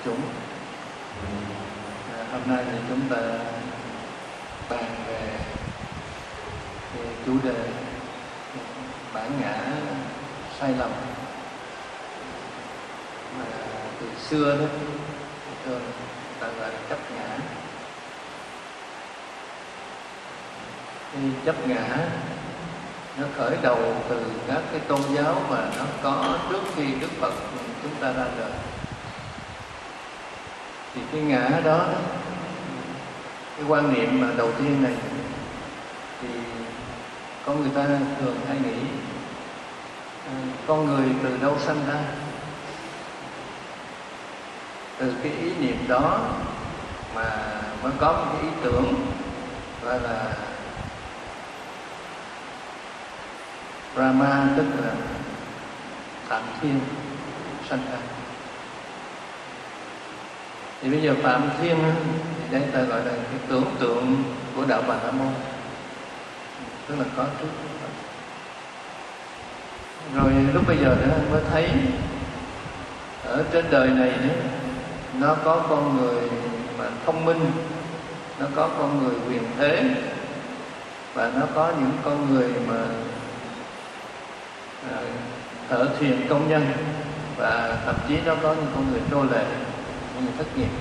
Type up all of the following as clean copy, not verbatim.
chúng. Hôm nay thì chúng ta bàn về cái chủ đề bản ngã sai lầm mà từ xưa đó thường ta gọi là chấp ngã. Cái chấp ngã nó khởi đầu từ các cái tôn giáo mà nó có trước khi Đức Phật chúng ta ra đời. Thì cái ngã đó, cái quan niệm mà đầu tiên này thì con người ta thường hay nghĩ con người từ đâu sanh ra. Từ cái ý niệm đó mà mới có một cái ý tưởng gọi là Brahma, tức là Phạm Thiên sanh ra. Thì bây giờ Phạm Thiên thì đây ta gọi là cái tưởng tượng của đạo Bà La Môn, tức là có trước. Rồi lúc bây giờ đó mới thấy ở trên đời này đó, nó có con người mà thông minh, nó có con người quyền thế, và nó có những con người mà thợ thuyền công nhân, và thậm chí nó có những con người nô lệ, những người thất nghiệp.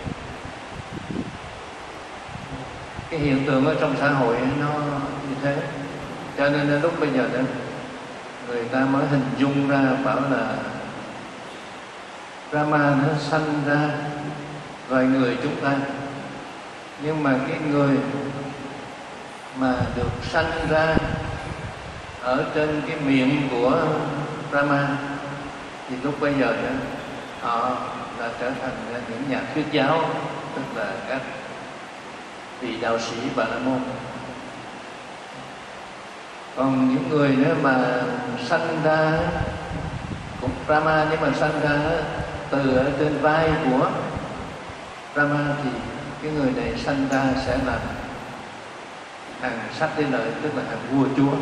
Cái hiện tượng ở trong xã hội nó như thế, cho nên lúc bây giờ đó người ta mới hình dung ra bảo là Brahma nó sanh ra loài người chúng ta. Nhưng mà cái người mà được sanh ra ở trên cái miệng của Brahma thì lúc bây giờ đó họ đã trở thành những nhà thuyết giáo, tức là các vị đạo sĩ Bà La Môn. Còn những người nữa mà sanh ra cũng Brahma, nhưng mà sanh ra từ ở trên vai của Brahma thì cái người này sanh ra sẽ là hàng sắc thế lợi, tức là hàng vua chúa.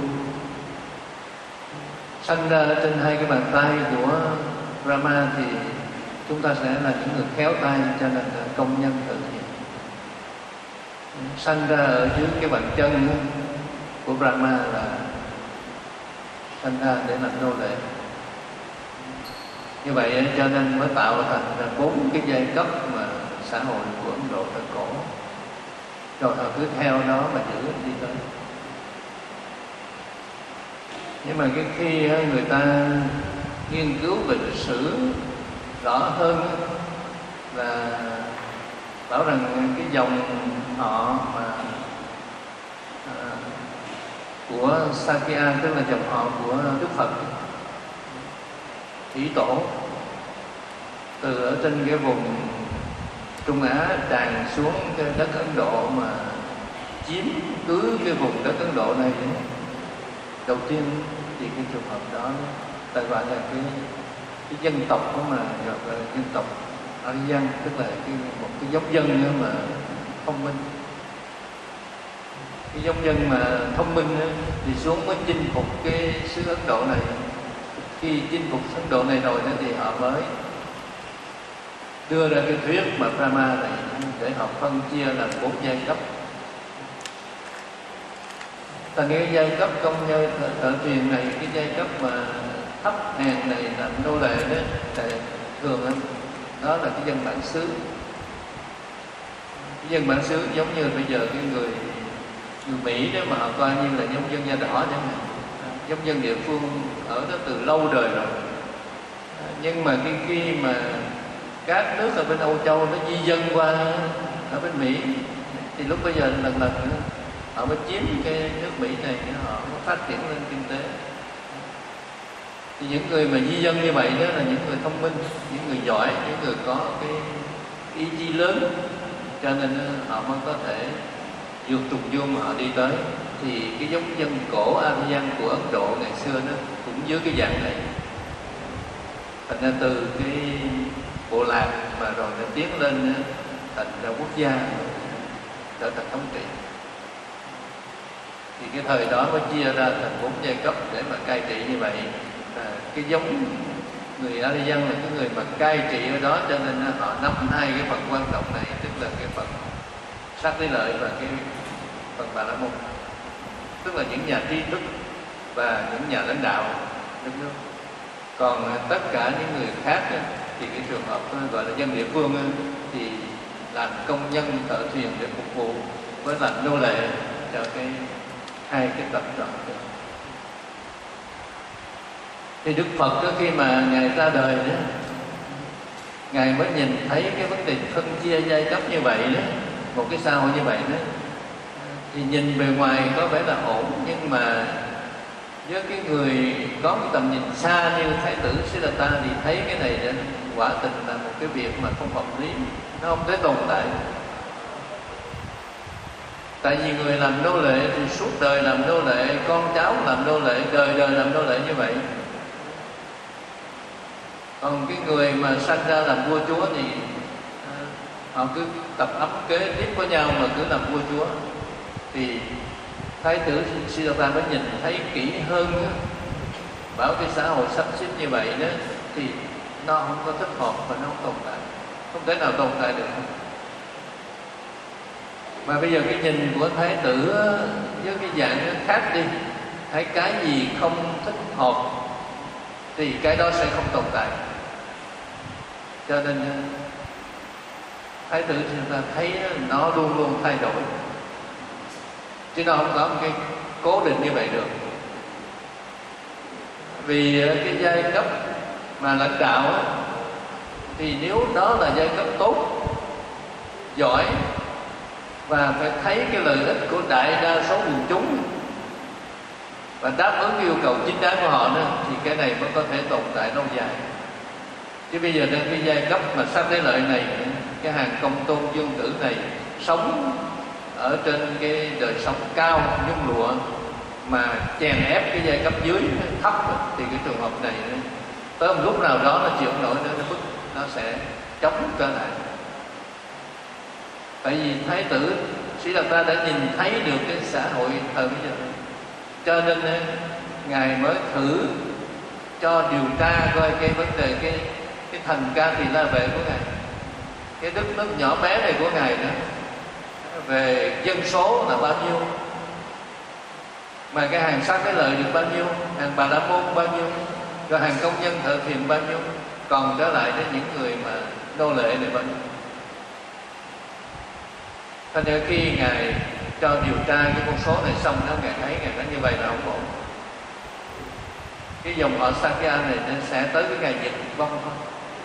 Sanh ra ở trên hai cái bàn tay của Brahma thì chúng ta sẽ là những người khéo tay, cho nên là công nhân từ thiện. Sanh ra ở dưới cái bàn chân của Brahma là sanh ra để làm nô lệ. Như vậy cho nên mới tạo thành ra 4 cái giai cấp mà xã hội của Ấn Độ thời cổ, rồi họ cứ theo đó mà giữ đi tới. Nhưng mà cái khi người ta nghiên cứu về lịch sử rõ hơn là bảo rằng cái dòng họ mà của Sakya, tức là dòng họ của Đức Phật, thủy tổ, từ ở trên cái vùng Trung Á tràn xuống cái đất Ấn Độ mà chiếm cứ cái vùng đất Ấn Độ này. Đầu tiên thì cái trường hợp đó ta gọi là cái dân tộc đó mà gọi là dân tộc Aryan, tức là một cái giống dân mà thông minh. Cái giống dân mà thông minh thì xuống mới chinh phục cái xứ Ấn Độ này. Khi chinh phục Ấn Độ này rồi thì họ mới đưa ra cái thuyết mà Brahma này để họ phân chia làm 4 giai cấp. Ta nghĩ giai cấp công nhân thợ thuyền này, cái giai cấp mà thấp hèn này làm nô lệ đó, thì thường đó là cái dân bản xứ. Cái dân bản xứ giống như bây giờ cái người Mỹ đó mà họ coi như là giống dân da đỏ chẳng hạn, giống dân địa phương ở đó từ lâu đời rồi. Nhưng mà khi mà các nước ở bên Âu Châu nó di dân qua ở bên Mỹ thì lúc bây giờ lần nữa họ mới chiếm cái nước Mỹ này, họ mới phát triển lên kinh tế. Thì những người mà di dân như vậy đó là những người thông minh, những người giỏi, những người có cái ý chí lớn, cho nên họ mới có thể vượt tùng vô mà họ đi tới. Thì cái giống dân cổ Aryan của Ấn Độ ngày xưa nó cũng dưới cái dạng này. Thành ra từ cái bộ lạc mà rồi nó tiến lên thành ra quốc gia, trở thành thống trị. Thì cái thời đó mới chia ra thành 4 giai cấp để mà cai trị như vậy. Cái giống người Arian là cái người mà cai trị ở đó, cho nên họ nắm hai cái phần quan trọng này, tức là cái phần sát lý lợi và cái phần Bà La Môn, tức là những nhà trí thức và những nhà lãnh đạo đất nước. Còn tất cả những người khác thì cái trường hợp gọi là dân địa phương thì làm công nhân thợ thuyền để phục vụ với làm nô lệ cho hai cái tập đoàn. Thì Đức Phật đó, khi mà Ngài ra đời đó, Ngài mới nhìn thấy cái vấn đề phân chia giai cấp như vậy đó, một cái xã hội như vậy đó, thì nhìn bề ngoài có vẻ là ổn, nhưng mà với cái người có một tầm nhìn xa như Thái tử Siddhartha thì thấy cái này đó, quả tình là một cái việc mà không hợp lý, nó không thể tồn tại. Tại vì người làm nô lệ thì suốt đời làm nô lệ, con cháu làm nô lệ, đời đời làm nô lệ như vậy. Còn cái người mà sanh ra làm vua chúa thì họ cứ tập ấm kế tiếp với nhau mà cứ làm vua chúa. Thì Thái tử Siddhartha mới nhìn thấy kỹ hơn đó, bảo cái xã hội sắp xếp như vậy đó thì nó không có thích hợp và nó không tồn tại, không thể nào tồn tại được. Mà bây giờ cái nhìn của Thái tử với cái dạng nó khác đi, thấy cái gì không thích hợp thì cái đó sẽ không tồn tại. Cho nên Thái tử chúng ta thấy nó luôn luôn thay đổi, chứ nó không có một cái cố định như vậy được. Vì cái giai cấp mà lãnh đạo thì nếu đó là giai cấp tốt, giỏi và phải thấy cái lợi ích của đại đa số quần chúng và đáp ứng yêu cầu chính đáng của họ nữa, thì cái này mới có thể tồn tại lâu dài. Chứ bây giờ cái giai cấp mà sát thế lợi này, cái hàng công tôn dương tử này sống ở trên cái đời sống cao nhung lụa mà chèn ép cái giai cấp dưới thấp, thì cái trường hợp này tới một lúc nào đó nó chịu không nổi nữa, nó sẽ chống trở lại. Tại vì Thái tử Siddhartha đã nhìn thấy được cái xã hội thời bây giờ, cho nên Ngài mới thử cho điều tra coi cái vấn đề cái thành Ca Tỳ La Vệ của Ngài, cái đất nước nhỏ bé này của Ngài nữa, về dân số là bao nhiêu, mà cái hàng sát cái lợi được bao nhiêu, hàng Bà La Môn bao nhiêu, rồi hàng công nhân thợ thuyền bao nhiêu, còn trở lại đến những người mà nô lệ này bao nhiêu. Thành ra khi Ngài cho điều tra cái con số này xong đó, Ngài thấy như vậy là không ổn. Cái dòng họ Sakya này sẽ tới cái ngày diệt vong thôi.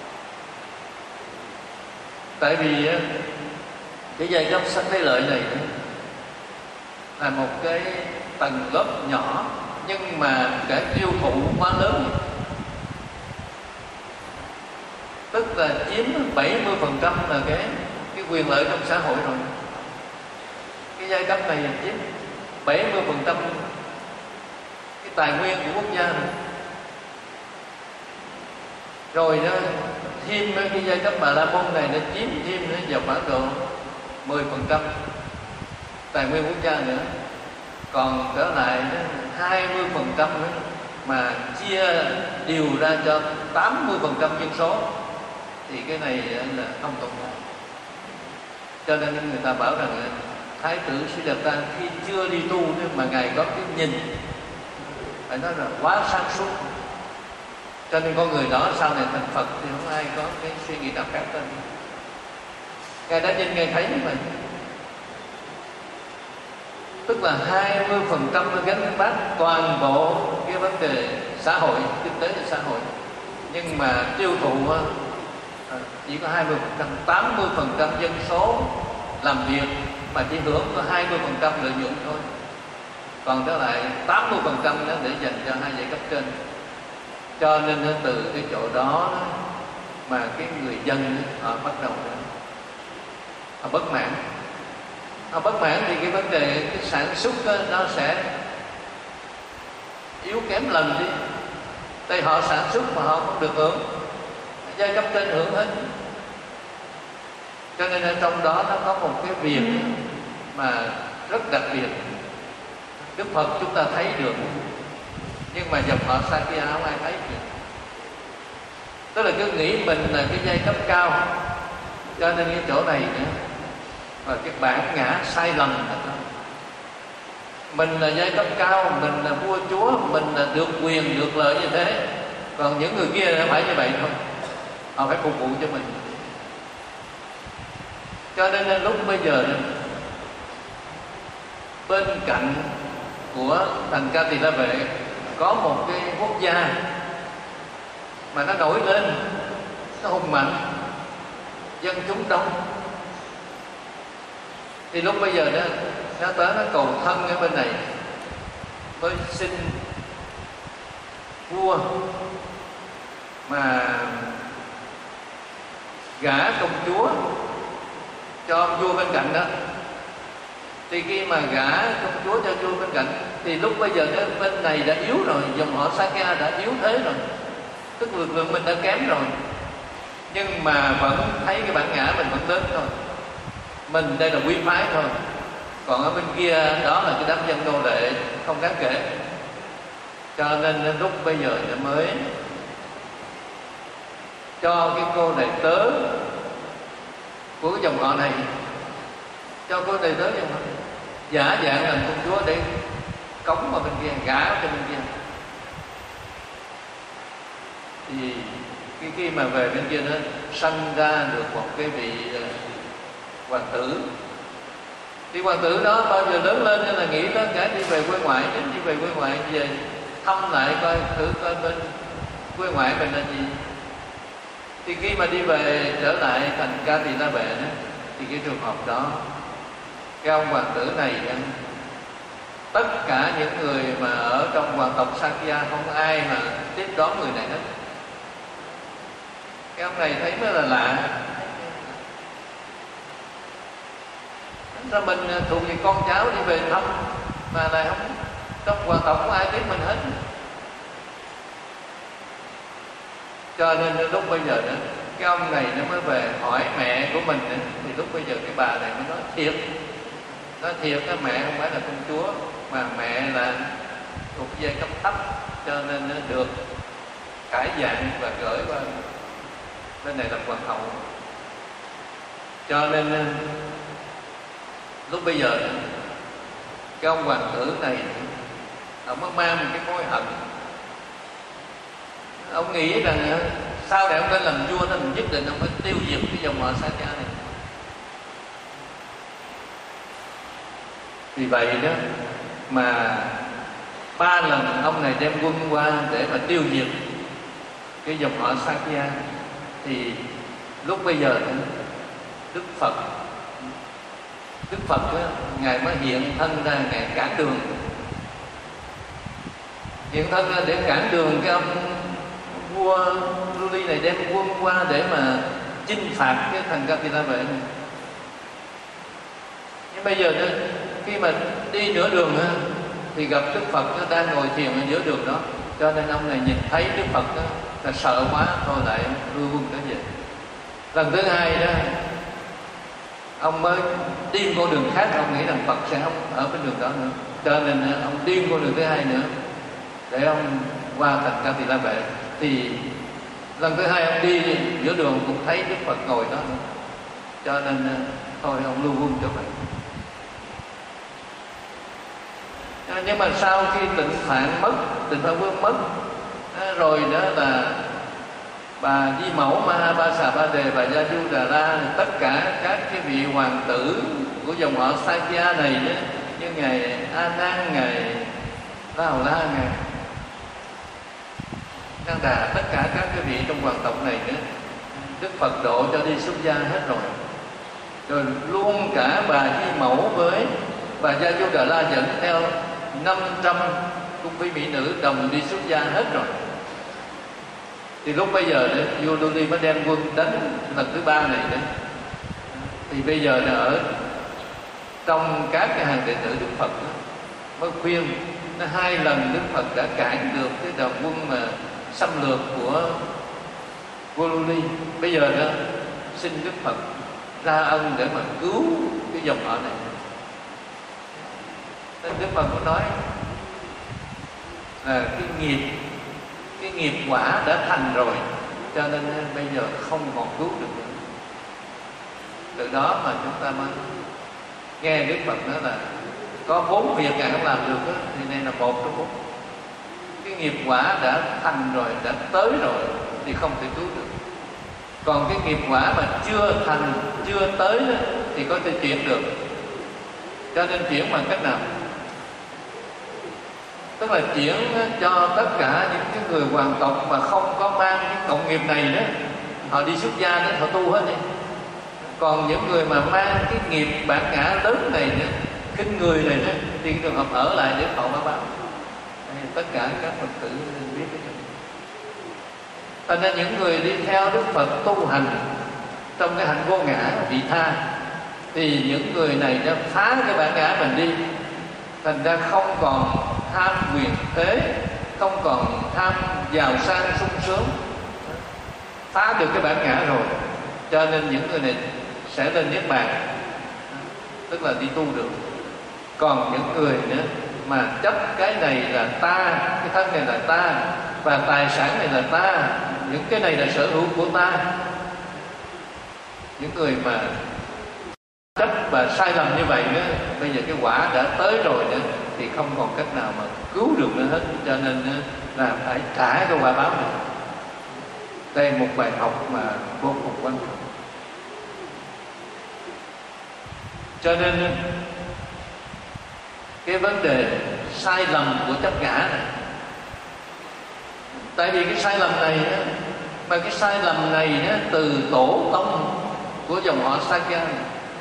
Tại vì cái giai cấp sắc thế lợi này là một cái tầng lớp nhỏ, nhưng mà cái tiêu thụ quá lớn, tức là chiếm 70% là cái quyền lợi trong xã hội rồi. Cái giai cấp này chiếm 70% cái tài nguyên của quốc gia này. Rồi đó, thêm cái giai cấp Bà La Môn này nó chiếm thêm nó vào khoảng độ 10% tài nguyên quốc gia nữa. Còn trở lại 20% nữa mà chia đều ra cho 80% dân số, thì cái này là không tồn tại. Cho nên người ta bảo rằng Thái tử Siddhartha khi chưa đi tu mà Ngài có cái nhìn phải nói là quá sáng suốt, cho nên con người đó sau này thành Phật thì không ai có cái suy nghĩ nào khác hơn. Ngài đã nhìn, Ngài thấy như vậy, tức là 20% nó gánh vác toàn bộ cái vấn đề xã hội, kinh tế và xã hội, nhưng mà tiêu thụ chỉ có 20%, 80% dân số làm việc mà chỉ hưởng có 20% lợi nhuận thôi, còn trở lại 80% đó để dành cho hai giai cấp trên. Cho nên từ cái chỗ đó mà cái người dân họ bắt đầu họ bất mãn. Họ bất mãn thì cái vấn đề cái sản xuất nó sẽ yếu kém lần đi. Tại họ sản xuất mà họ không được hưởng, giai cấp trên hưởng hết. Cho nên ở trong đó nó có một cái việc mà rất đặc biệt, Đức Phật chúng ta thấy được, nhưng mà dòng họ Sakya không ai thấy được. Tức là cứ nghĩ mình là cái giai cấp cao, cho nên cái chỗ này nữa và cái bản ngã sai lầm là đó. Mình là giai cấp cao, mình là vua chúa, mình là được quyền được lợi như thế, còn những người kia là phải như vậy thôi, họ phải phục vụ cho mình. Cho nên lúc bây giờ bên cạnh của thành Ca Tỳ La Vệ có một cái quốc gia mà nó nổi lên, nó hùng mạnh, dân chúng đông, thì lúc bây giờ đó nó tới nó cầu thân ở bên này, mới xin vua mà gả công chúa cho ông vua bên cạnh đó. Thì khi mà gả công chúa cho vua bên cạnh thì lúc bây giờ cái bên này đã yếu rồi, dòng họ Sakya đã yếu thế rồi, tức lực lượng mình đã kém rồi, nhưng mà vẫn thấy cái bản ngã mình vẫn lớn thôi, mình đây là quý phái thôi, còn ở bên kia đó là cái đám dân nô lệ không đáng kể. Cho nên lúc bây giờ nó mới cho cái cô đầy tớ của cái dòng họ này, cho cô đầy tớ dòng họ này giả dạng làm công chúa để cống vào bên kia, gả cho bên kia. Thì khi mà về bên kia nó sanh ra được một cái vị hoàng tử. Thì hoàng tử đó bao giờ lớn lên nên là nghĩ tới cả đi về quê ngoại, đến đi về quê ngoại về thăm lại coi thử coi bên quê ngoại mình là gì. Thì khi mà đi về trở lại thành Ca Tỳ La Vệ đó, thì cái trường hợp đó cái ông hoàng tử này tất cả những người mà ở trong hoàng tộc Sakya không ai mà tiếp đón người này hết. Cái ông này thấy mới là lạ, sao mình thuộc về con cháu đi về thăm mà lại không, trong hoàng tộc không ai biết mình hết. Cho nên lúc bây giờ đó cái ông này nó mới về hỏi mẹ của mình nữa. Thì lúc bây giờ cái bà này mới nói thiệt cái mẹ không phải là công chúa mà mẹ là thuộc giai cấp thấp, cho nên nó được cải dạng và gửi qua bên này làm hoàng hậu. Cho nên lúc bây giờ cái ông hoàng tử này ông mới mang một cái mối hận. Ông nghĩ rằng sau này ông lên làm vua nên nhất định ông phải tiêu diệt cái dòng họ Sakya này. Vì vậy đó mà 3 lần ông này đem quân qua để mà tiêu diệt cái dòng họ Sakya. Thì lúc bây giờ đó, Đức Phật đó, Ngài mới hiện thân ra, Ngài cản đường, hiện thân ra để cản đường cái ông vua Ruli này đem quân qua để mà chinh phạt cái thành Ca Tỳ La Vệ này. Nhưng bây giờ đó, khi mà đi nửa đường đó, thì gặp Đức Phật nó đang ngồi thiền ở giữa đường đó, cho nên ông này nhìn thấy Đức Phật đó là sợ quá, thôi lại đưa quân trở về. Lần thứ hai đó ông mới đi con đường khác, ông nghĩ rằng Phật sẽ không ở bên đường đó nữa, cho nên ông đi con đường thứ hai nữa để ông qua thành Ca Tỳ La Vệ. Thì lần thứ hai ông đi giữa đường cũng thấy Đức Phật ngồi đó nữa, cho nên thôi ông lưu quân trở về. Nhưng mà sau khi Tịnh Phạn Vương mất rồi đó là bà Di Mẫu, Mahapasabade, bà Gia Du Đà La, tất cả các cái vị hoàng tử của dòng họ Sakya này đó, như ngài A Nan, ngài La Hầu La, ngài Nanda Đà, tất cả các cái vị trong hoàng tộc này nữa, Đức Phật độ cho đi xuất gia hết rồi. Rồi luôn cả bà Di Mẫu với bà Gia Du Đà La dẫn theo 500 cung phi mỹ nữ đồng đi xuất gia hết rồi. Thì lúc bây giờ vua Luli mới đem quân đánh lần thứ 3 này đấy. Thì bây giờ là ở trong các cái hàng đệ tử Đức Phật đó, mới khuyên nó 2 lần Đức Phật đã cản được cái đoàn quân mà xâm lược của vua Luli. Bây giờ đó xin Đức Phật ra ân để mà cứu cái dòng họ này. Nên Đức Phật có nói là cái nghiệp quả đã thành rồi, cho nên bây giờ không còn cứu được nữa. Từ đó mà chúng ta mới nghe Đức Phật nói là có 4 việc Ngài không làm được đó, thì đây là một trong 4. Cái nghiệp quả đã thành rồi, đã tới rồi thì không thể cứu được. Còn cái nghiệp quả mà chưa thành, chưa tới đó, thì có thể chuyển được. Cho nên chuyển bằng cách nào? Tức là chuyển cho tất cả những cái người hoàng tộc mà không có mang cái cộng nghiệp này đó, họ đi xuất gia đó, họ tu hết đi. Còn những người mà mang cái nghiệp bản ngã lớn này nữa, khinh người này đó, thì trường hợp ở lại để thọ báo. Tất cả các Phật tử biết cái chuyện. Thành ra những người đi theo Đức Phật tu hành trong cái hạnh vô ngã vị tha, thì những người này đã phá cái bản ngã mình đi. Thành ra không còn tham quyền thế, không còn tham giàu sang sung sướng, phá được cái bản ngã rồi. Cho nên những người này sẽ lên niết bàn, tức là đi tu được. Còn những người nữa mà chấp cái này là ta, cái thân này là ta, và tài sản này là ta, những cái này là sở hữu của ta, những người mà chấp và sai lầm như vậy nữa, bây giờ cái quả đã tới rồi nữa thì không còn cách nào mà cứu được nữa hết. Cho nên là phải trả cái quả báo này. Đây là một bài học mà vô cùng quan trọng. Cho nên cái vấn đề sai lầm của chấp ngã này, tại vì cái sai lầm này đó, mà cái sai lầm này đó, từ tổ tông của dòng họ Sakya này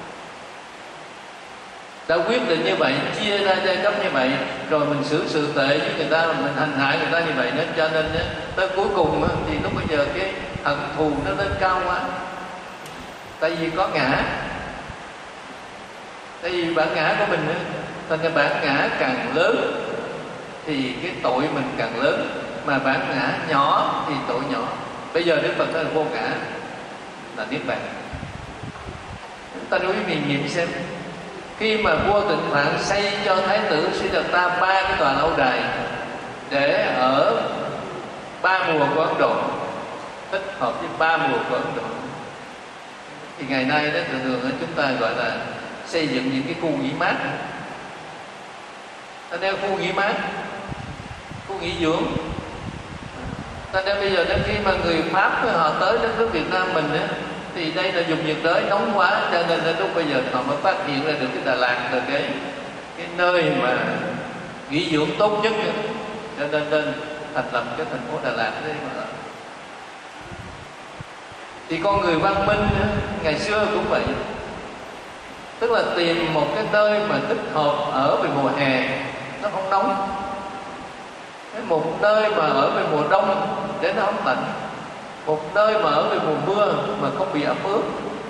đã quyết định như vậy, chia ra giai cấp như vậy, rồi mình xử sự tệ với người ta, mình hành hại người ta như vậy đó. Cho nên đó, tới cuối cùng đó, thì lúc bây giờ cái hận thù nó lên cao quá. Tại vì có ngã, tại vì bản ngã của mình đó, thành ra bản ngã càng lớn thì cái tội mình càng lớn, mà bản ngã nhỏ thì tội nhỏ. Bây giờ Đức Phật nói là vô ngã là niết bàn. Ta nói quý vị nghiệm xem, khi mà vua Tịnh Phạn xây cho Thái tử Siddhartha 3 cái tòa lâu đài để ở 3 mùa của Ấn Độ, thích hợp với 3 mùa của Ấn Độ, thì ngày nay đó thường thường chúng ta gọi là xây dựng những cái khu nghỉ mát. Ta đeo khu nghỉ mát, khu nghỉ dưỡng. Ta đeo bây giờ đến khi mà người Pháp họ tới đất nước Việt Nam mình á, thì đây là vùng nhiệt đới nóng quá, cho nên đến lúc bây giờ họ mới phát hiện ra được cái Đà Lạt là cái nơi mà nghỉ dưỡng tốt nhất. Cho nên thành lập cái thành phố Đà Lạt đấy mà. Thì con người văn minh ngày xưa cũng vậy, tức là tìm một cái nơi mà thích hợp ở về mùa hè nó không nóng, một nơi mà ở về mùa đông để nó không lạnh, một nơi mà ở về mùa mưa mà không bị ẩm ướt.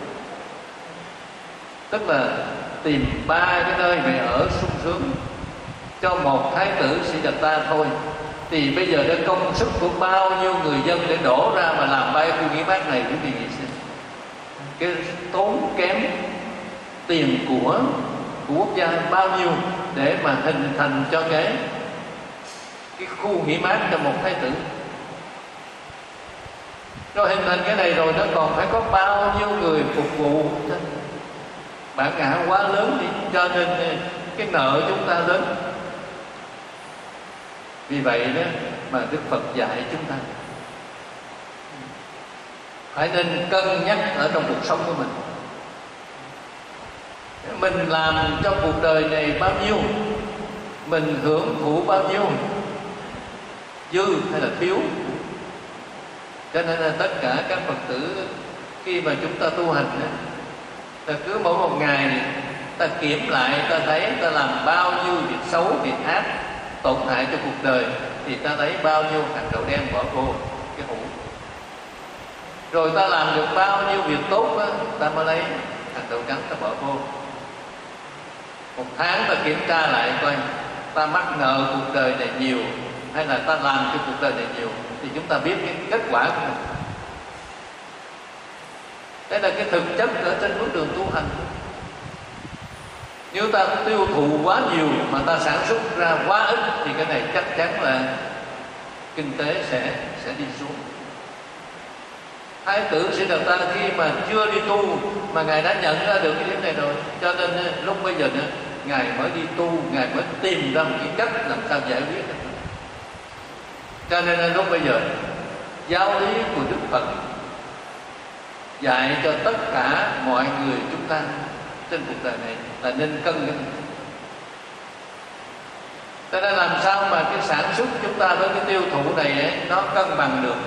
Tức là tìm 3 cái nơi về ở sung sướng cho một thái tử Siddhartha thôi. Thì bây giờ đã công sức của bao nhiêu người dân để đổ ra mà làm 3 khu nghỉ mát này, quý vị nghĩ xem. Cái tốn kém tiền của quốc gia bao nhiêu để mà hình thành cho cái khu nghỉ mát cho một thái tử. Rồi hình thành cái này rồi nó còn phải có bao nhiêu người phục vụ. Bản ngã quá lớn đi, cho nên cái nợ chúng ta lớn. Vì vậy đó mà Đức Phật dạy chúng ta phải nên cân nhắc ở trong cuộc sống của mình. Mình làm trong cuộc đời này bao nhiêu, mình hưởng thụ bao nhiêu, dư hay là thiếu. Cho nên là tất cả các Phật tử khi mà chúng ta tu hành đó, ta cứ mỗi một ngày ta kiểm lại, ta thấy ta làm bao nhiêu việc xấu, việc ác tổn hại cho cuộc đời, thì ta thấy bao nhiêu hạt đậu đen bỏ vô cái hũ. Rồi ta làm được bao nhiêu việc tốt đó, ta mới lấy hạt đậu trắng ta bỏ vô. Một tháng ta kiểm tra lại coi ta mắc nợ cuộc đời này nhiều hay là ta làm cho cuộc đời này nhiều, thì chúng ta biết cái kết quả của mình. Đây là cái thực chất ở trên bước đường tu hành. Nếu ta tiêu thụ quá nhiều mà ta sản xuất ra quá ít thì cái này chắc chắn là kinh tế sẽ đi xuống. Thái tử Siddhartha khi mà chưa đi tu mà ngài đã nhận ra được cái điểm này rồi, cho nên lúc bây giờ ngài mới đi tu, ngài mới tìm ra một cái cách làm sao giải quyết. Cho nên lúc bây giờ giáo lý của Đức Phật dạy cho tất cả mọi người chúng ta trên cuộc đời này là nên cân nhắc. Cho nên làm sao mà cái sản xuất chúng ta với cái tiêu thụ này ấy, nó cân bằng được.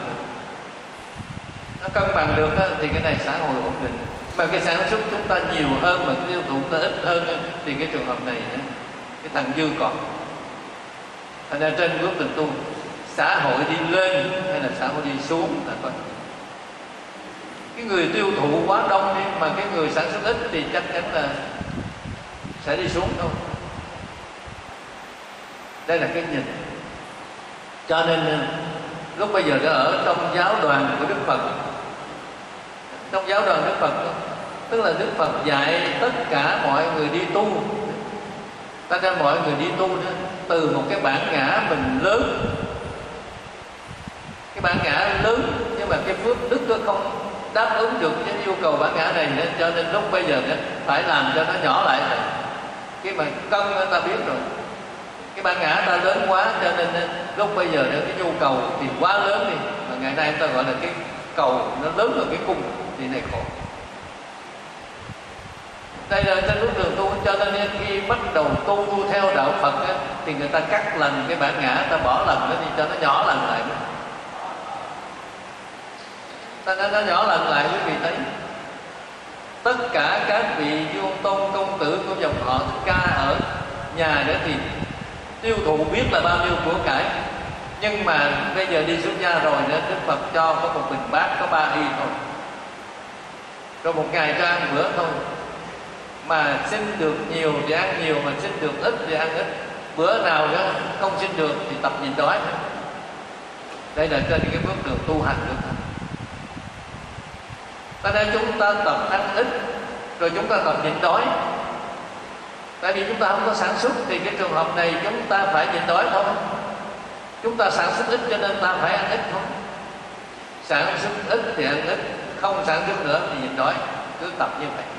Nó cân bằng được đó, thì cái này xã hội ổn định. Mà cái sản xuất chúng ta nhiều hơn mà cái tiêu thụ ta ít hơn thì cái trường hợp này cái thằng dư còn. Thành ra trên bước đường tu, xã hội đi lên hay là xã hội đi xuống là coi. Cái người tiêu thụ quá đông đi mà cái người sản xuất ít thì chắc chắn là sẽ đi xuống thôi. Đây là cái nhìn. Cho nên lúc bây giờ đã ở trong giáo đoàn của Đức Phật, trong giáo đoàn Đức Phật, tức là Đức Phật dạy tất cả mọi người đi tu. Ta ra mọi người đi tu đó, từ một cái bản ngã mình lớn, cái bản ngã lớn nhưng mà cái phước đức nó không đáp ứng được cái yêu cầu bản ngã này nữa, cho nên lúc bây giờ phải làm cho nó nhỏ lại rồi. Khi mà cân ta biết rồi, cái bản ngã ta lớn quá cho nên lúc bây giờ cái nhu cầu thì quá lớn đi, mà ngày nay ta gọi là cái cầu nó lớn hơn cái cung thì này khổ. Đây là trên bước đường tu, cho nên khi bắt đầu tu theo đạo Phật thì người ta cắt lần cái bản ngã, ta bỏ lần nó đi cho nó nhỏ lần lại. Nó nhỏ lần lại, quý vị thấy tất cả các vị vua tôn công tử của dòng họ Thích Ca ở nhà đó thì tiêu thụ biết là bao nhiêu của cải, nhưng mà bây giờ đi xuất gia rồi nữa, Đức Phật cho có một bình bát có 3 y thôi, rồi một ngày cho ăn bữa thôi. Mà xin được nhiều thì ăn nhiều, mà xin được ít thì ăn ít. Bữa nào đó không xin được thì tập nhịn đói. Đây là trên cái bước đường tu hành được. Cho nên chúng ta tập ăn ít, rồi chúng ta tập nhịn đói. Tại vì chúng ta không có sản xuất thì cái trường hợp này chúng ta phải nhịn đói thôi. Chúng ta sản xuất ít cho nên ta phải ăn ít thôi. Sản xuất ít thì ăn ít, không sản xuất nữa thì nhịn đói. Cứ tập như vậy.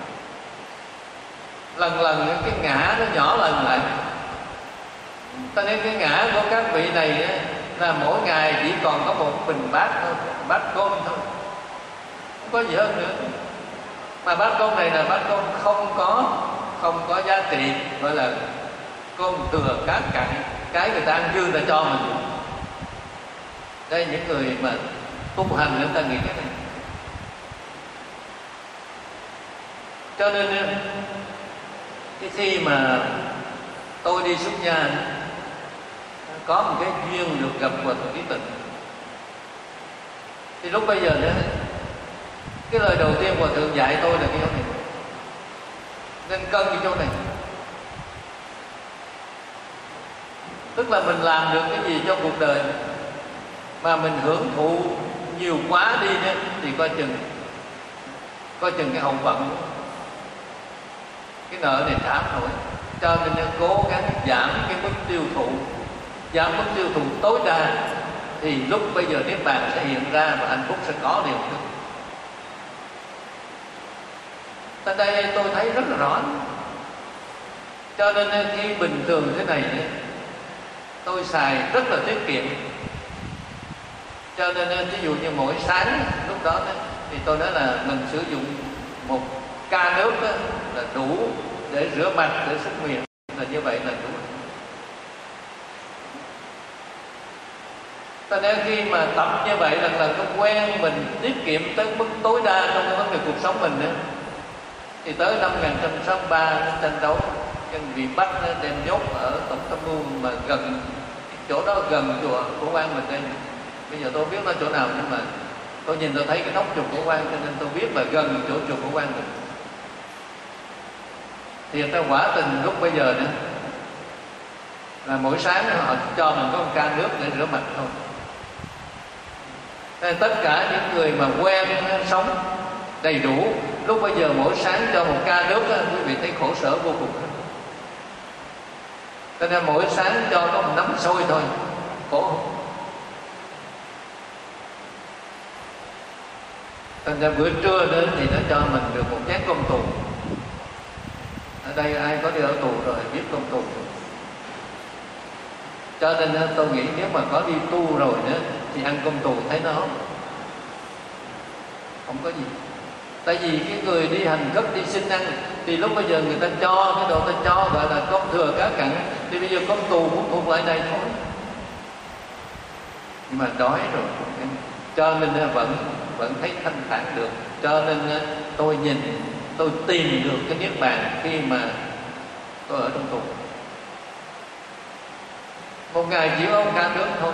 Lần lần cái ngã nó nhỏ lần lại. Cho nên cái ngã của các vị này là mỗi ngày chỉ còn có một bình bát thôi, bát cơm thôi, không có gì hơn nữa. Mà bát cơm này là bát cơm không có giá trị, gọi là cơm thừa cá cặn, cái người ta ăn dư ta cho mình. Đây những người mà tu hành người ta nghĩ cái này. Cho nên cái khi mà tôi đi xuất gia, có một cái duyên được gặp Hòa Thượng Trí Tịnh, thì lúc bây giờ nữa, cái lời đầu tiên Hòa Thượng dạy tôi là cái chỗ này, nên cân cái chỗ này. Tức là mình làm được cái gì trong cuộc đời mà mình hưởng thụ nhiều quá đi nữa, thì coi chừng cái hậu phận, cái nợ này trả không nổi. Cho nên cố gắng giảm cái mức tiêu thụ, giảm mức tiêu thụ tối đa, thì lúc bây giờ Niết Bàn sẽ hiện ra và hạnh phúc sẽ có điều được. Tại đây tôi thấy rất là rõ. Cho nên khi bình thường thế này tôi xài rất là tiết kiệm. Cho nên ví dụ như mỗi sáng lúc đó thì tôi nói là mình sử dụng một ca nước là đủ để rửa mặt, để súc miệng, là như vậy là đủ. Cho nên khi mà tập như vậy lần lần nó quen, mình tiết kiệm tới mức tối đa trong cái vấn đề cuộc sống mình nữa, thì tới năm 1963 tranh đấu dân bị bắt đem nhốt ở Tổng tham mưu, mà gần chỗ đó, gần chùa Phổ Quang mình đây. Bây giờ tôi biết nó chỗ nào, nhưng mà tôi nhìn tôi thấy cái nóc chùa Phổ Quang cho nên tôi biết là gần chỗ chùa Phổ Quang mình. Thì người ta quả tình lúc bây giờ nữa là mỗi sáng họ cho mình có một ca nước để rửa mặt thôi. Nên tất cả những người mà quen sống đầy đủ, lúc bây giờ mỗi sáng cho một ca nước, quý vị thấy khổ sở vô cùng. Cho nên mỗi sáng cho có một nắm xôi thôi, khổ không? thành ra bữa trưa đó thì nó cho mình được một chén cơm tù. Ở đây ai có đi ở tù rồi biết cơm tù. Cho nên tôi nghĩ nếu mà có đi tu rồi nữa thì ăn cơm tù thấy nó không có gì. Tại vì cái người đi hành khất đi xin ăn thì lúc bây giờ người ta cho cái đồ ta cho gọi là cơm thừa cá cặn, thì bây giờ cơm tù cũng thuộc lại này thôi. Nhưng mà đói rồi cho nên vẫn thấy thanh thản được. Cho nên tôi nhìn, tôi tìm được cái niết bàn khi mà tôi ở trong tù. Một ngày chỉ có 1 ca nước thôi.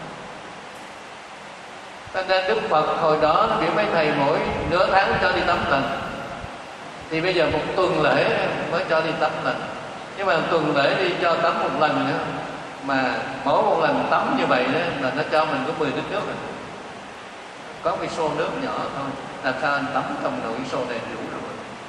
Cho nên Đức Phật hồi đó biểu mấy thầy mỗi nửa tháng cho đi tắm lần, thì bây giờ 1 tuần lễ mới cho đi tắm lần. Nhưng mà 1 tuần lễ đi cho tắm 1 lần nữa, mà mỗi 1 lần tắm như vậy đó là nó cho mình có 10 lít nước rồi. Có cái xô nước nhỏ thôi, làm sao anh tắm trong nồi xô này đủ rồi.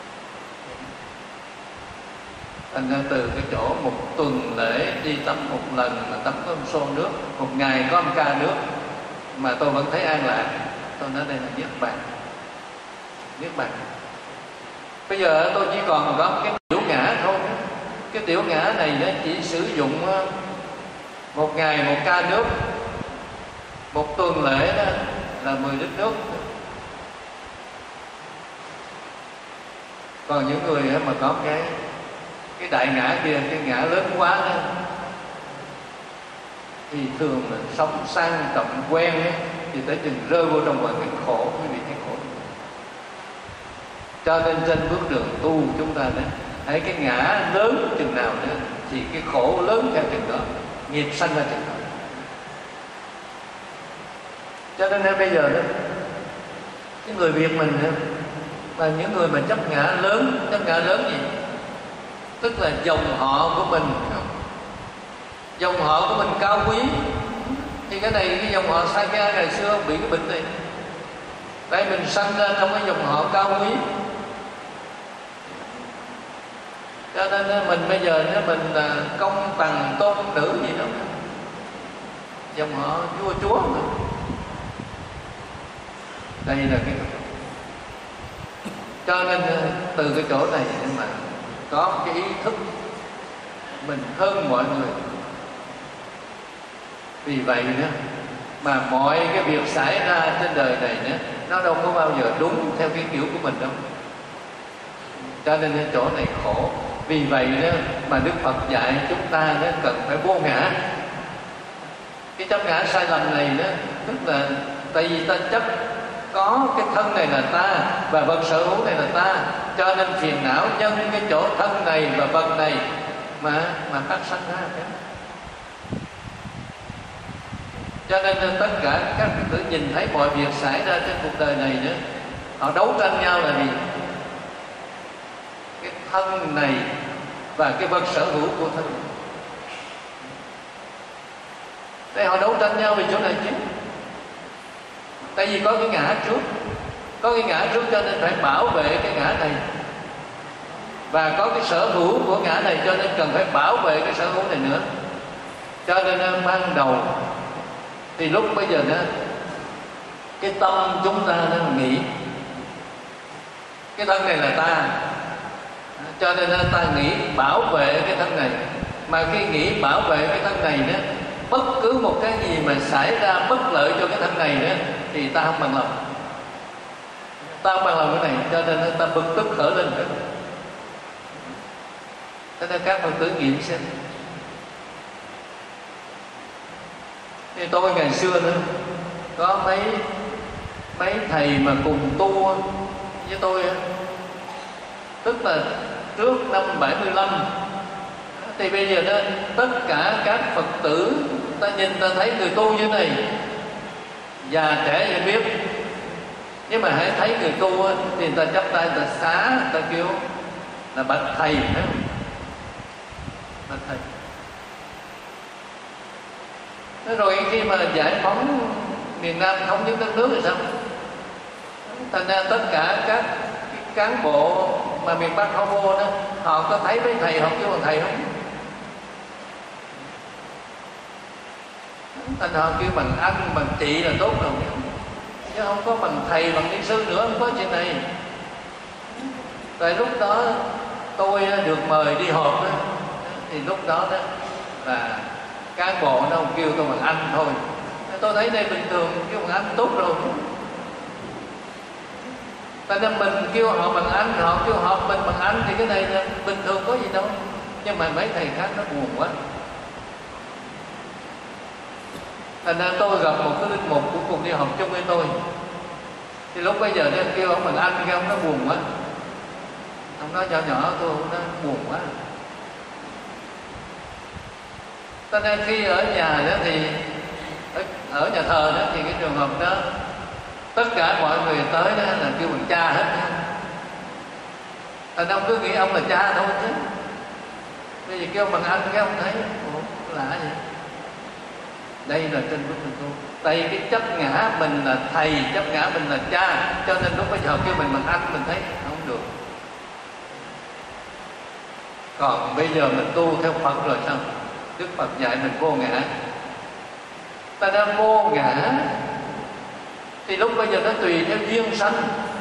Thành ra từ cái chỗ 1 tuần lễ đi tắm 1 lần mà tắm có 1 xô nước, 1 ngày có 1 ca nước, mà tôi vẫn thấy an lạc. Tôi nói đây là niết bàn. Niết bàn. Bây giờ tôi chỉ còn có cái tiểu ngã thôi. Cái tiểu ngã này nó chỉ sử dụng 1 ngày 1 ca nước, 1 tuần lễ đó là 10 lít nước. Còn những người mà có cái đại ngã kia, cái ngã lớn quá đó, thì thường là sống sang trọng quen ấy, thì tới chừng rơi vô trong một cái khổ, quý vị thấy khổ. Cho nên trên bước đường tu chúng ta đấy, thấy cái ngã lớn chừng nào nữa thì cái khổ lớn theo chừng đó, nghiệp sanh ra chừng đó. Cho nên bây giờ đó, cái người Việt mình đó, và những người mà chấp ngã lớn gì? Tức là dòng họ của mình, dòng họ của mình cao quý, thì cái này cái dòng họ Sakya ngày xưa bị cái bệnh này. Tại mình sanh ra trong cái dòng họ cao quý, cho nên mình bây giờ mình là công tằng tôn nữ gì đó, dòng họ vua chúa mà. Đây là cái, cho nên từ cái chỗ này mà có cái ý thức mình hơn mọi người. Vì vậy nữa mà mọi cái việc xảy ra trên đời này nữa, nó đâu có bao giờ đúng theo cái kiểu của mình đâu. Cho nên cái chỗ này khổ. Vì vậy đó mà Đức Phật dạy chúng ta đó cần phải vô ngã. Cái chấp ngã sai lầm này đó, tức là tại vì ta chấp có cái thân này là ta và vật sở hữu này là ta, cho nên phiền não nhân cái chỗ thân này và vật này mà phát sanh ra cái. Cho nên tất cả các Phật tử nhìn thấy mọi việc xảy ra trên cuộc đời này nữa, họ đấu tranh nhau là gì? Cái thân này và cái vật sở hữu của thân. Đây họ đấu tranh nhau vì chỗ này chứ. Tại vì có cái ngã trước, có cái ngã trước cho nên phải bảo vệ cái ngã này, và có cái sở hữu của ngã này cho nên cần phải bảo vệ cái sở hữu này nữa. Cho nên ban đầu thì lúc bây giờ đó, cái tâm chúng ta nó nghĩ cái thân này là ta, cho nên ta nghĩ bảo vệ cái thân này. Mà khi nghĩ bảo vệ cái thân này đó, bất cứ một cái gì mà xảy ra bất lợi cho cái thân này nữa thì ta không bằng lòng. Ta không bằng lòng cái này, cho nên ta bực tức khởi lên rồi. Cho nên các Phật tử nghiệm xem. Thì tôi ngày xưa nữa có mấy thầy mà cùng tu với tôi, tức là trước năm 75, thì bây giờ đó tất cả các Phật tử ta nhìn ta thấy người tu như này, già trẻ gì biết, nhưng mà hãy thấy người tu thì người ta chắp tay, người ta xá, người ta kêu là bạch thầy, phải không? Bạch thầy. Thế rồi khi mà giải phóng miền Nam thống nhất đất nước thì sao? Thành ra tất cả các cán bộ mà miền Bắc họ vô đó, họ có thấy mấy thầy, họ kêu bằng thầy không? Thành họ kêu bằng anh, bằng chị là tốt rồi. chứ không có bằng thầy bằng ni sư nữa, không có chuyện này. Tại lúc đó tôi được mời đi họp đó, thì lúc đó đó là cán bộ nó không kêu tôi bằng anh thôi. Tôi thấy đây bình thường, kêu bằng anh tốt rồi. Tại nên mình kêu họ bằng anh, họ kêu họ mình bằng anh, thì cái này là bình thường, có gì đâu. Nhưng mà mấy thầy khác nó buồn quá. Thành ra tôi gặp một cái linh mục cũng cùng đi học chung với tôi. Thì lúc bây giờ nó kêu ông bằng anh, cái ông nó buồn quá. Ông nói nhỏ nhỏ tôi, ông nó buồn quá. Cho nên khi ở nhà đó thì ở nhà thờ đó thì cái trường hợp đó tất cả mọi người tới đó là kêu bằng cha hết. Thành ông cứ nghĩ ông là cha thôi chứ. Bây giờ kêu bằng anh cái ông thấy ủa lạ vậy. Đây là trên bức hình tu. Tại cái chấp ngã mình là thầy, chấp ngã mình là cha, cho nên lúc bây giờ kêu mình bằng anh mình thấy không được. Còn bây giờ mình tu theo Phật rồi sao? Đức Phật dạy mình vô ngã. Ta đã vô ngã thì lúc bây giờ nó tùy theo duyên sanh.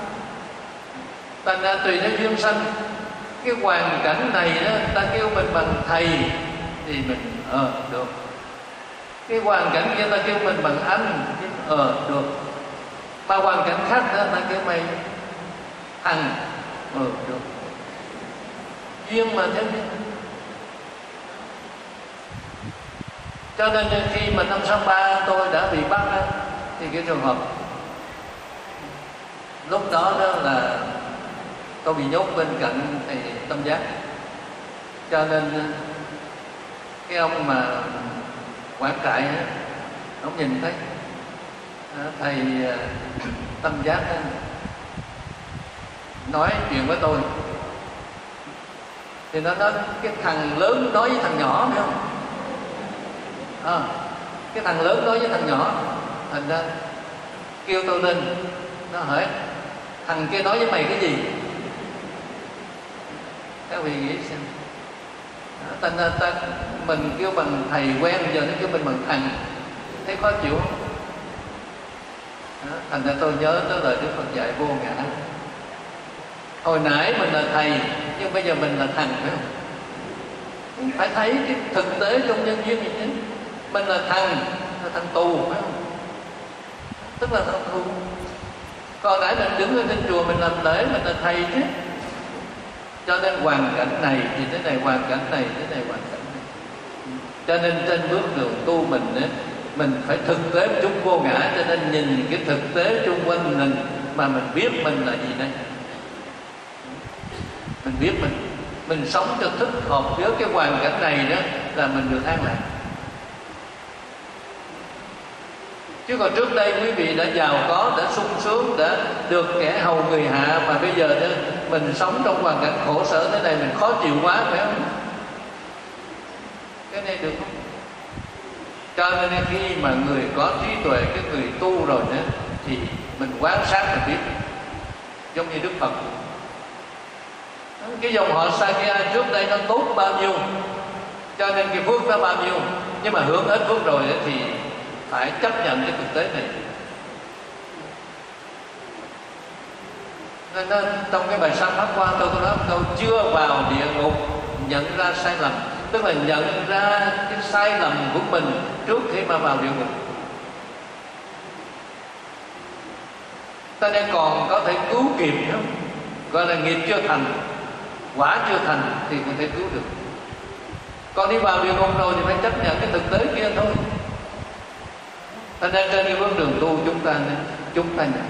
Ta đã tùy theo duyên sanh. Cái hoàn cảnh này đó, ta kêu mình bằng thầy thì mình được. Cái hoàn cảnh kia ta kêu mình bằng anh thì được. Mà hoàn cảnh khác đó ta kêu mày thằng được. Duyên mà thế. Cho nên khi mà năm 63 tôi đã bị bắt đó, thì cái trường hợp lúc đó đó là tôi bị nhốt bên cạnh thầy Tâm Giác. Cho nên cái ông mà quản trại đó, ông nhìn thấy thầy Tâm Giác đó, nói chuyện với tôi thì nó nói cái thằng lớn nói với thằng nhỏ nữa không? Cái thằng lớn nói với thằng nhỏ, thành ra kêu tôi lên, nó hỏi thằng kia nói với mày cái gì? Các vị nghĩ xem. Thành ra mình kêu bằng thầy quen, giờ nó kêu mình bằng thằng, thấy khó chịu không? Thành ra tôi nhớ tới lời Đức Phật dạy vô ngã. Hồi nãy mình là thầy, nhưng bây giờ mình là thằng, phải không? Phải thấy cái thực tế trong nhân duyên này chứ. Mình là thằng tù, phải không? Tức là thằng tù. Còn nãy mình đứng ở trên chùa mình làm lễ, mình là thầy chứ. Cho nên hoàn cảnh này thì thế này, hoàn cảnh này thế này, hoàn cảnh này. Cho nên trên bước đường tu mình ấy, mình phải thực tế một chút vô ngã. Cho nên nhìn cái thực tế xung quanh mình mà mình biết mình là gì đây. Mình biết mình sống cho thích hợp với cái hoàn cảnh này đó là mình được an lạc. Chứ còn trước đây quý vị đã giàu có, đã sung sướng, đã được kẻ hầu người hạ, mà bây giờ đó, mình sống trong hoàn cảnh khổ sở thế này mình khó chịu quá, phải không? Cái này được không? Cho nên khi mà người có trí tuệ, cái người tu rồi đó, thì mình quan sát mình biết. Giống như Đức Phật, cái dòng họ Sakya trước đây nó tốt bao nhiêu, cho nên cái phước nó bao nhiêu, nhưng mà hưởng hết phước rồi thì phải chấp nhận cái thực tế này. Nên trong cái bài Sám Pháp Qua tôi có nói câu chưa vào địa ngục nhận ra sai lầm, tức là nhận ra cái sai lầm của mình trước khi mà vào địa ngục. Ta nên còn có thể cứu kịp nữa, gọi là nghiệp chưa thành, quả chưa thành thì có thể cứu được. Còn đi vào địa ngục rồi thì phải chấp nhận cái thực tế kia thôi. Ta nên trên cái bước đường tu chúng ta nhận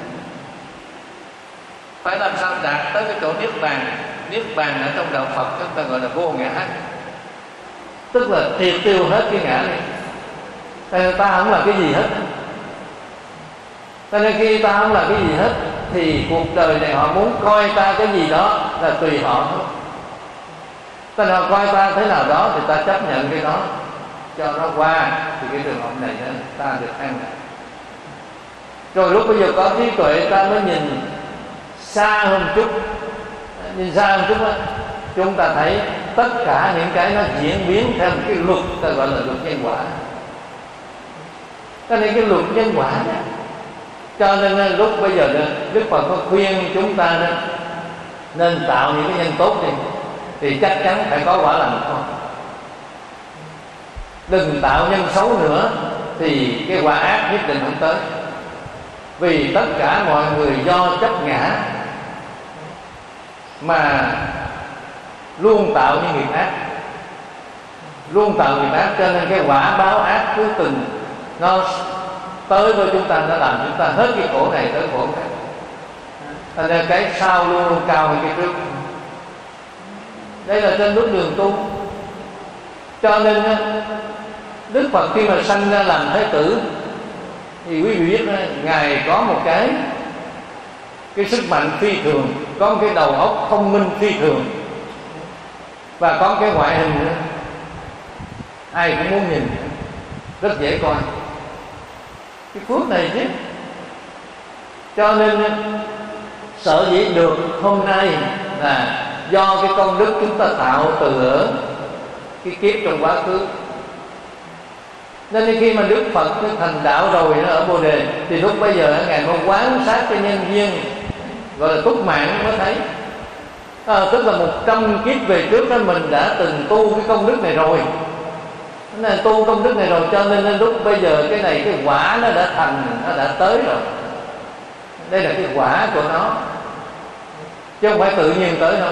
phải làm sao đạt tới cái chỗ niết bàn. Niết bàn ở trong đạo Phật chúng ta gọi là vô ngã, tức là triệt tiêu hết cái ngã này. Ta không là cái gì hết. Cho nên khi ta không là cái gì hết thì cuộc đời này họ muốn coi ta cái gì đó là tùy họ thôi. Ta nào coi ta thế nào đó thì ta chấp nhận cái đó, cho nó qua, thì cái trường hợp này ta được an lạc. Rồi lúc bây giờ có trí tuệ ta mới nhìn xa hơn chút. Nhìn xa hơn chút đó, chúng ta thấy tất cả những cái nó diễn biến theo một cái luật ta gọi là luật nhân quả. Cho nên cái luật nhân quả đó, Cho nên lúc bây giờ Đức Phật có khuyên chúng ta đó, nên tạo những cái nhân tốt đi, thì chắc chắn phải có quả lành thôi. Đừng tạo nhân xấu nữa thì cái quả ác nhất định không tới. Vì tất cả mọi người do chấp ngã mà luôn tạo những nghiệp ác, luôn tạo nghiệp ác, cho nên cái quả báo ác cuối cùng nó tới với chúng ta, nó làm chúng ta hết cái khổ này tới khổ khác. Thành ra cái sau luôn luôn cao hơn cái trước. Đây là trên bước đường tu. Cho nên Đức Phật khi mà sanh ra làm Thái tử thì quý vị biết Ngài có một cái sức mạnh phi thường, có một cái đầu óc thông minh phi thường, và có cái ngoại hình nữa ai cũng muốn nhìn, rất dễ coi. Cái phước này chứ. Cho nên sở dĩ được hôm nay là do cái công đức chúng ta tạo từ ở cái kiếp trong quá khứ. Nên khi mà Đức Phật thành đạo rồi nó ở Bồ Đề, thì lúc bây giờ Ngài mới quán sát cho nhân duyên, gọi là túc mạng mới thấy. Tức là 100 kiếp về trước đó mình đã từng tu cái công đức này rồi, nên tu công đức này rồi, cho nên lúc bây giờ cái này, cái quả nó đã thành, nó đã tới rồi. Đây là cái quả của nó, chứ không phải tự nhiên tới đâu.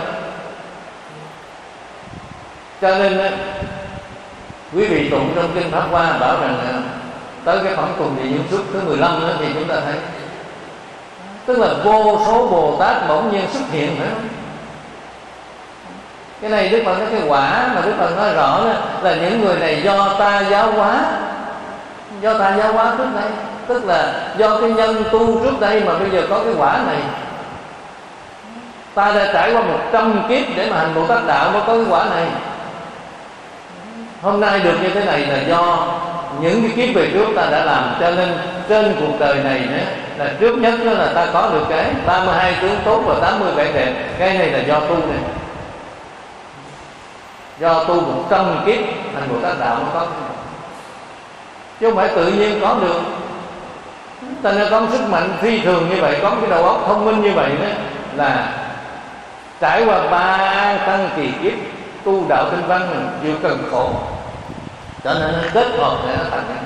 Cho nên quý vị tụng trong kinh Pháp Hoa bảo rằng là tới cái phẩm cùng địa dụng xuất thứ 15 đó, thì chúng ta thấy tức là vô số Bồ Tát bỗng nhiên xuất hiện nữa. Cái này Đức Phật nói cái quả mà Đức Phật nói rõ là những người này do ta giáo hóa, do ta giáo hóa trước đây, tức là do cái nhân tu trước đây mà bây giờ có cái quả này. Ta đã trải qua 100 kiếp để mà hành Bồ Tát đạo mới có cái quả này. Hôm nay được như thế này là do những cái kiếp về trước ta đã làm. Cho nên trên cuộc đời này là trước nhất là ta có được cái 32 tướng tốt và 80 vẻ đẹp. Cái này là do tu này, do tu 100 kiếp thành Bồ Tát đạo mới có cái này, chứ không phải tự nhiên có được. Ta nên có sức mạnh phi thường như vậy, có cái đầu óc thông minh như vậy đó, là trải qua 3 tăng kỳ kiếp tu đạo tinh văn mình chịu cần khổ, cho nên nó kết hợp để nó thành ra.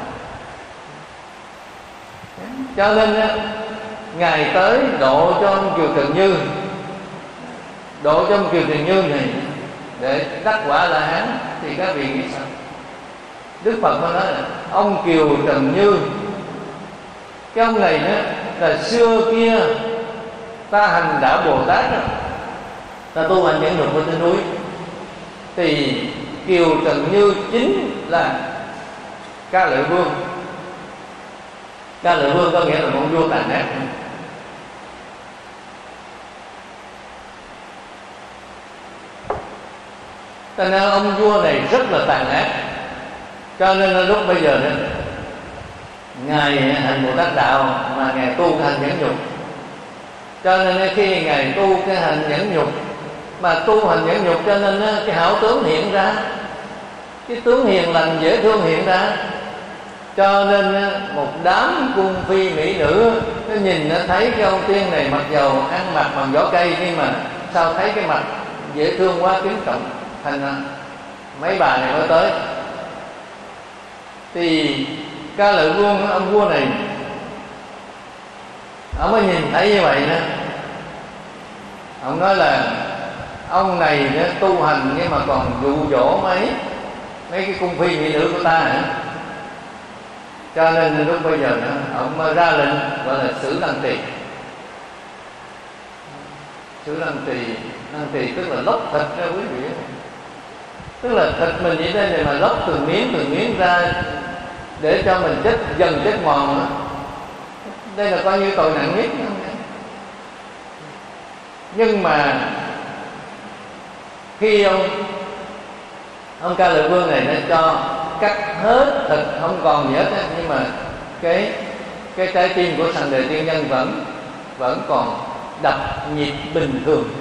Cho nên Ngài tới độ cho ông Kiều Trần Như, độ cho ông Kiều Trần Như này để đắc quả La Hán, thì các vị nghĩ sao? Đức Phật mới nói là ông Kiều Trần Như, cái ông này là xưa kia ta hành đạo Bồ Tát đó, ta tu hành nhẫn nhục ở trên núi, thì Kiều Trần Như chính là Ca Lợi Vương. Ca Lợi Vương có nghĩa là một vua tàn ác. Cho nên ông vua này rất là tàn ác. Cho nên lúc bây giờ đó, Ngài hành Bồ Tát đạo mà Ngài tu cái hành nhẫn nhục. Cho nên khi Ngài tu cái hành nhẫn nhục, mà tu hành nhẫn nhục, cho nên cái hảo tướng hiện ra, cái tướng hiền lành dễ thương hiện ra. Cho nên một đám cung phi mỹ nữ nó nhìn nó thấy cái ông tiên này mặc dầu ăn mặc bằng vỏ cây, nhưng mà sao thấy cái mặt dễ thương quá, kính trọng, thành ra mấy bà này mới tới. Thì Ca Lợi Vương, ông vua này, ông mới nhìn thấy như vậy đó, ông nói là ông này tu hành nhưng mà còn dụ dỗ mấy cái cung phi mỹ nữ của ta hả? Cho nên lúc bây giờ ông mới ra lệnh gọi là xử Lăng Tỳ. Xử Lăng Tỳ tức là lóc thịt ra quý vị, tức là thịt mình như thế này mà lóc từng miếng ra để cho mình chết dần chết mòn nữa. Đây là coi như tội nặng nhất. Nhưng mà khi ông Ca Lợi Vương này nó cho cắt hết thịt không còn gì hết, nhưng mà cái trái tim của Sằng Đề Tiên Nhân vẫn còn đập nhịp bình thường.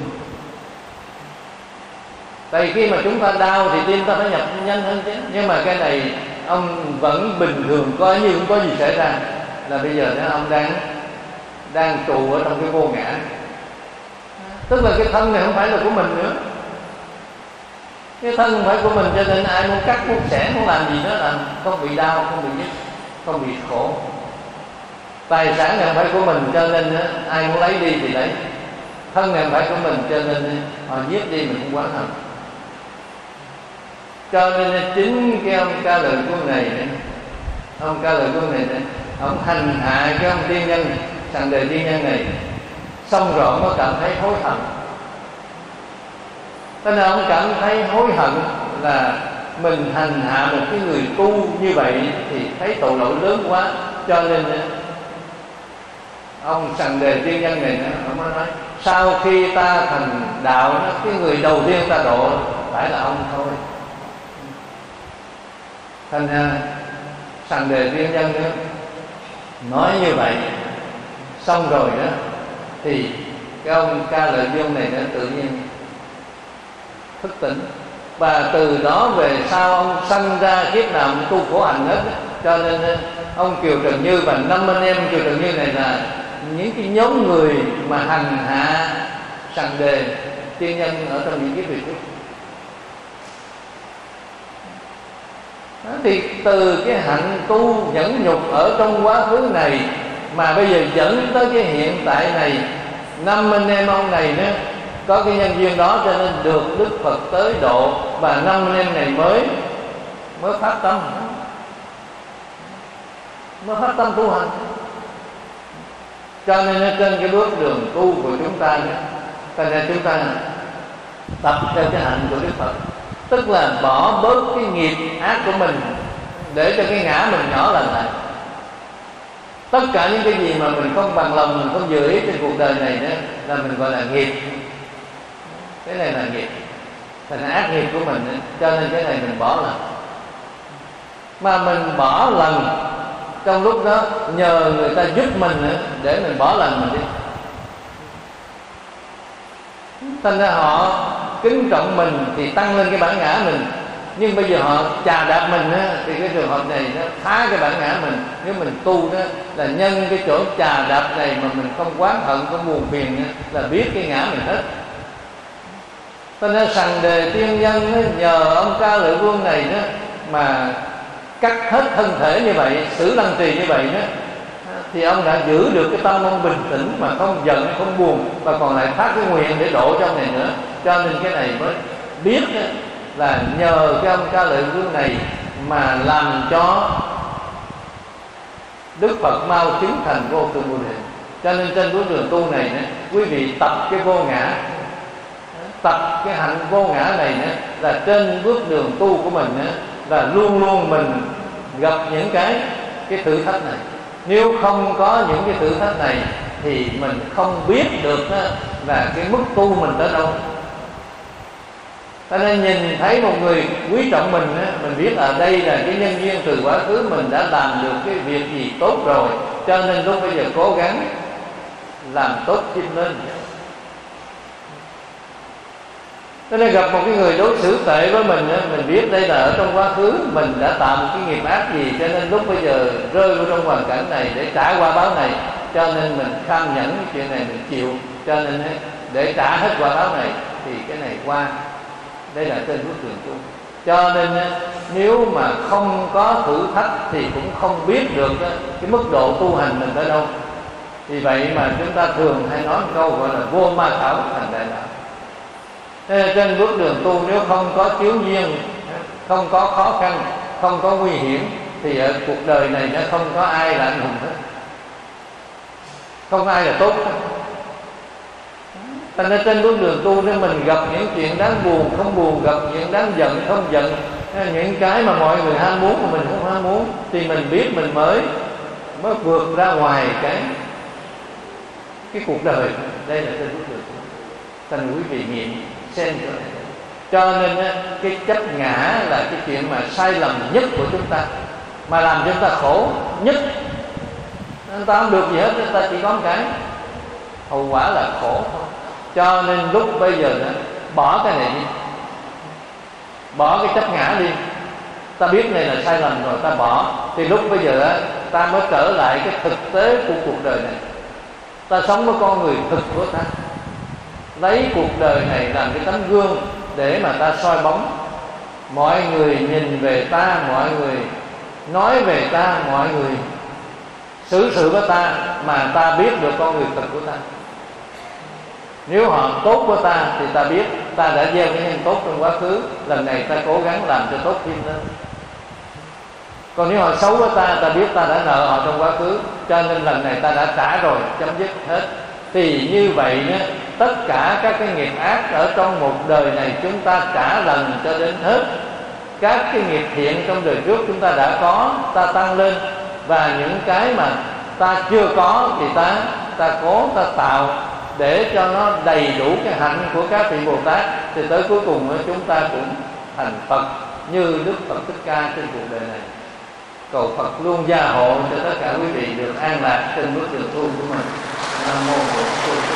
Tại vì khi mà chúng ta đau thì tim ta phải nhập nhanh hơn chứ, nhưng mà cái này ông vẫn bình thường, coi như không có gì xảy ra. Là bây giờ ông đang đang trụ ở trong cái vô ngã. Tức là cái thân này không phải là của mình nữa, cái thân không phải của mình, cho nên ai muốn cắt muốn xẻ muốn làm gì đó làm, không bị đau, không bị nhức, không bị khổ. Tài sản này không phải của mình, cho nên ai muốn lấy đi thì lấy. Thân này không phải của mình, cho nên họ giết đi mình không quán hận. Cho nên chính cái ông Ca Lợi Quân này, ông Ca Lợi Quân này ông hành hạ cái ông tiên nhân Sằng Đề tiên nhân này, xong rồi ông có cảm thấy hối hận. Cho nên ông cảm thấy hối hận là mình hành hạ một cái người tu như vậy thì thấy tội lỗi lớn quá, cho nên ông Sằng Đề tiên nhân này ông nói sau khi ta thành đạo, cái người đầu tiên ta độ phải là ông thôi. Thành ra Sằng Đề tiên nhân đó nói như vậy, xong rồi đó thì cái ông Ca Lợi Vương này nó tự nhiên thức tỉnh, và từ đó về sau ông sanh ra kiếp nào cũng tu khổ hạnh hết. Cho nên ông Kiều Trần Như và 5 anh em Kiều Trần Như này là những cái nhóm người mà hành hạ Sằng Đề tiên nhân ở trong những kiếp về trước. Thì từ cái hạnh tu nhẫn nhục ở trong quá khứ này mà bây giờ dẫn tới cái hiện tại này, 5 anh em ông này nữa có cái nhân duyên đó, cho nên được Đức Phật tới độ, và 5 anh em này mới phát tâm, mới phát tâm tu hành. Cho nên trên cái bước đường tu của chúng ta, cho nên chúng ta tập theo cái hạnh của Đức Phật, tức là bỏ bớt cái nghiệp ác của mình để cho cái ngã mình nhỏ lần lại. Tất cả những cái gì mà mình không bằng lòng, mình không vừa ý trên cuộc đời này đó là mình gọi là nghiệp. Cái này là nghiệp, thành là ác nghiệp của mình đó. Cho nên cái này mình bỏ lần. Mà mình bỏ lần trong lúc đó nhờ người ta giúp mình nữa để mình bỏ lần mình đi. Thành ra họ kính trọng mình thì tăng lên cái bản ngã mình, nhưng bây giờ họ chà đạp mình á, thì cái trường hợp này nó phá cái bản ngã mình. Nếu mình tu đó là nhân cái chỗ chà đạp này mà mình không oán hận, không buồn phiền á, là biết cái ngã mình hết. Cho nên Sằng Đề tiên nhân đó, nhờ ông Ca Lợi Vương này đó mà cắt hết thân thể như vậy, xử lăng trì như vậy đó, thì ông đã giữ được cái tâm ông bình tĩnh mà không giận, không buồn, và còn lại phát cái nguyện để độ trong này nữa. Cho nên cái này mới biết đó, là nhờ cái ông Ca Lợi Vương này mà làm cho Đức Phật mau chứng thành vô thượng Bồ Đề. Cho nên trên bước đường tu này đó, quý vị tập cái vô ngã, tập cái hạnh vô ngã này nữa, là trên bước đường tu của mình nữa, là luôn luôn mình gặp những cái thử thách này. Nếu không có những cái thử thách này thì mình không biết được đó, là cái mức tu mình tới đâu. Cho nên nhìn thấy một người quý trọng mình á, mình biết ở đây là cái nhân duyên từ quá khứ mình đã làm được cái việc gì tốt rồi, cho nên lúc bây giờ cố gắng làm tốt thêm lên. Cho nên gặp một cái người đối xử tệ với mình á, mình biết đây là ở trong quá khứ mình đã tạo một cái nghiệp ác gì, cho nên lúc bây giờ rơi vào trong hoàn cảnh này để trả qua báo này, cho nên mình kham nhẫn cái chuyện này mình chịu. Cho nên để trả hết quả báo này thì cái này qua. Đây là trên bước đường tu. Cho nên nếu mà không có thử thách thì cũng không biết được cái mức độ tu hành mình tới đâu. Vì vậy mà chúng ta thường hay nói một câu gọi là vô ma khảo thành đại đạo. Trên bước đường tu nếu không có chướng duyên, không có khó khăn, không có nguy hiểm, thì ở cuộc đời này nó không có ai là anh hùng hết, không ai là tốt hết. Thành ra trên bước đường tu nên mình gặp những chuyện đáng buồn không buồn, gặp những đáng giận không giận, những cái mà mọi người ham muốn mà mình không ham muốn, thì mình biết mình mới vượt ra ngoài cái cuộc đời. Đây là trên bước đường tu. Thành quý vị nghiệm xem chỗ này. Cho nên cái chấp ngã là cái chuyện mà sai lầm nhất của chúng ta, mà làm chúng ta khổ nhất. Chúng ta không được gì hết, chúng ta chỉ có một cái hậu quả là khổ thôi. Cho nên lúc bây giờ đó, bỏ cái này đi, bỏ cái chấp ngã đi. Ta biết này là sai lầm rồi, ta bỏ. Thì lúc bây giờ đó, ta mới trở lại cái thực tế của cuộc đời này. Ta sống với con người thực của ta, lấy cuộc đời này làm cái tấm gương để mà ta soi bóng. Mọi người nhìn về ta, mọi người nói về ta, mọi người xử sự với ta, mà ta biết được con người thực của ta. Nếu họ tốt với ta thì ta biết ta đã gieo cái nhân tốt trong quá khứ, lần này ta cố gắng làm cho tốt thêm nữa. Còn nếu họ xấu với ta, ta biết ta đã nợ họ trong quá khứ, cho nên lần này ta đã trả rồi, chấm dứt hết. Thì như vậy nữa, tất cả các cái nghiệp ác ở trong một đời này chúng ta trả lần cho đến hết. Các cái nghiệp thiện trong đời trước chúng ta đã có, ta tăng lên. Và những cái mà ta chưa có thì ta cố ta tạo để cho nó đầy đủ cái hạnh của các vị Bồ Tát. Thì tới cuối cùng chúng ta cũng thành Phật như Đức Phật Thích Ca trên cuộc đời này. Cầu Phật luôn gia hộ cho tất cả quý vị được an lạc trên bước đường tu của mình. Nam mô Bổn Sư.